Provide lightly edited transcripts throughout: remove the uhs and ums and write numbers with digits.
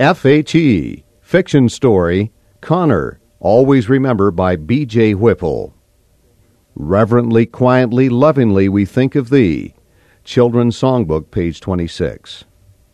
FHE, fiction story, Connor, Always Remember by B.J. Whipple. Reverently, quietly, lovingly we think of thee. Children's Songbook, page 26.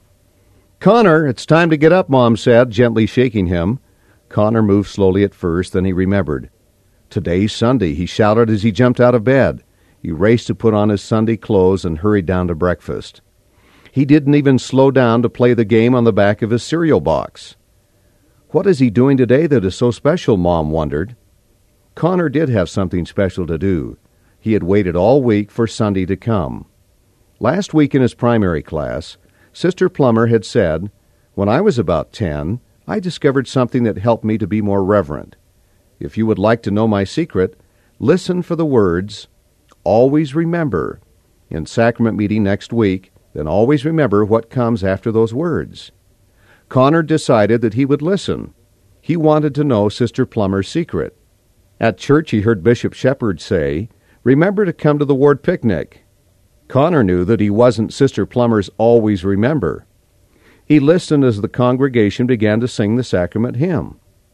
Connor, it's time to get up, Mom said, gently shaking him. Connor moved slowly at first, then he remembered. Today's Sunday, he shouted as he jumped out of bed. He raced to put on his Sunday clothes and hurried down to breakfast. He didn't even slow down to play the game on the back of his cereal box. What is he doing today that is so special, Mom wondered. Connor did have something special to do. He had waited all week for Sunday to come. Last week in his primary class, Sister Plummer had said, "When I was about 10, I discovered something that helped me to be more reverent. If you would like to know my secret, listen for the words, 'Always remember,' in sacrament meeting next week, then always remember what comes after those words." Connor decided that he would listen. He wanted to know Sister Plummer's secret. At church he heard Bishop Shepherd say, "Remember to come to the ward picnic." Connor knew that he wasn't Sister Plummer's always remember. He listened as the congregation began to sing the sacrament hymn.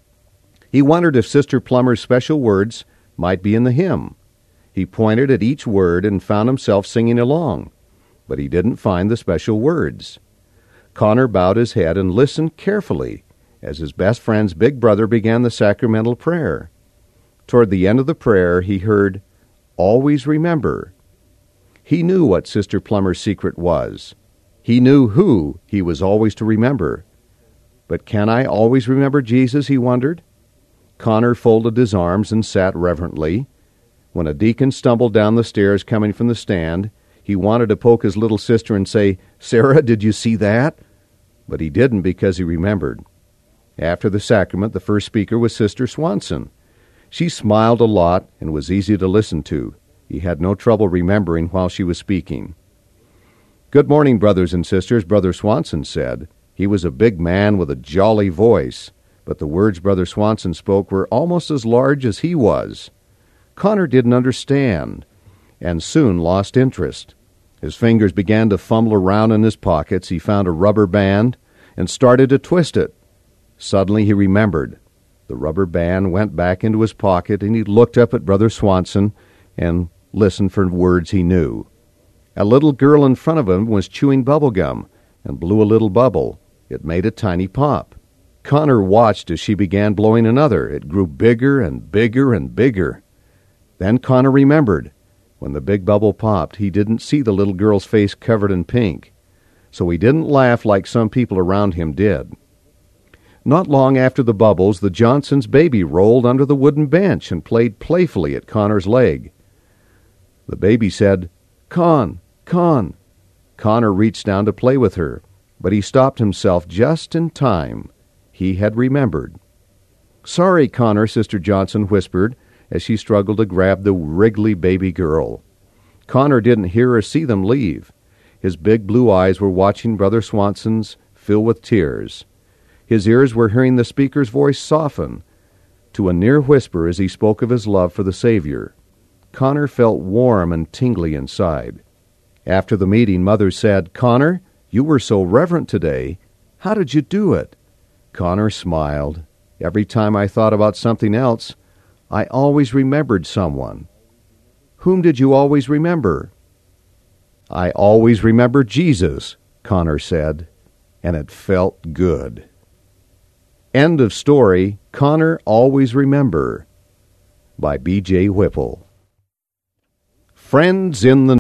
He wondered if Sister Plummer's special words might be in the hymn. He pointed at each word and found himself singing along, but he didn't find the special words. Connor bowed his head and listened carefully as his best friend's big brother began the sacramental prayer. Toward the end of the prayer, he heard, "Always remember." He knew what Sister Plummer's secret was. He knew who he was always to remember. But can I always remember Jesus, he wondered? Connor folded his arms and sat reverently. When a deacon stumbled down the stairs coming from the stand, he wanted to poke his little sister and say, "Sarah, did you see that?" But he didn't because he remembered. After the sacrament, the first speaker was Sister Swanson. She smiled a lot and was easy to listen to. He had no trouble remembering while she was speaking. "Good morning, brothers and sisters," Brother Swanson said. He was a big man with a jolly voice, but the words Brother Swanson spoke were almost as large as he was. Connor didn't understand, and soon lost interest. His fingers began to fumble around in his pockets. He found a rubber band and started to twist it. Suddenly he remembered. The rubber band went back into his pocket, and he looked up at Brother Swanson and listened for words he knew. A little girl in front of him was chewing bubble gum and blew a little bubble. It made a tiny pop. Connor watched as she began blowing another. It grew bigger and bigger and bigger. Then Connor remembered. When the big bubble popped, he didn't see the little girl's face covered in pink, so he didn't laugh like some people around him did. Not long after the bubbles, the Johnsons' baby rolled under the wooden bench and played playfully at Connor's leg. The baby said, "Con, Con." Connor reached down to play with her, but he stopped himself just in time. He had remembered. "Sorry, Connor," Sister Johnson whispered as she struggled to grab the wriggly baby girl. Connor didn't hear or see them leave. His big blue eyes were watching Brother Swanson's fill with tears. His ears were hearing the speaker's voice soften to a near whisper as he spoke of his love for the Savior. Connor felt warm and tingly inside. After the meeting, Mother said, "Connor, you were so reverent today. How did you do it?" Connor smiled. "Every time I thought about something else, I always remembered someone." "Whom did you always remember?" "I always remember Jesus," Connor said, and it felt good. End of story. Connor Always Remember by B.J. Whipple. Friends in the